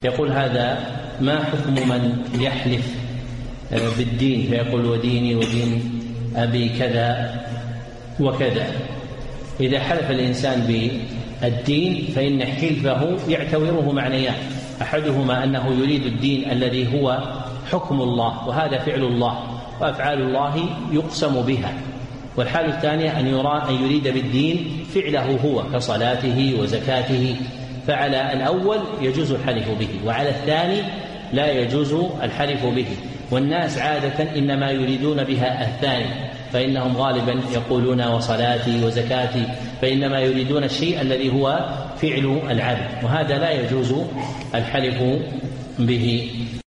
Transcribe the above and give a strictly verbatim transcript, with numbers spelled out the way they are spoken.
يقول هذا ما حكم من يحلف بالدين فيقول وديني ودين أبي كذا وكذا؟ إذا حلف الإنسان بالدين فإن حلفه يعتبره معنيان، أحدهما أنه يريد الدين الذي هو حكم الله وهذا فعل الله وأفعال الله يقسم بها، والحال الثانية أن يرى أن يريد بالدين فعله هو كصلاته وزكاته، فعلى الأول يجوز الحلف به وعلى الثاني لا يجوز الحلف به. والناس عادة إنما يريدون بها الثاني، فإنهم غالبا يقولون وصلاتي وزكاتي، فإنما يريدون الشيء الذي هو فعل العبد، وهذا لا يجوز الحلف به.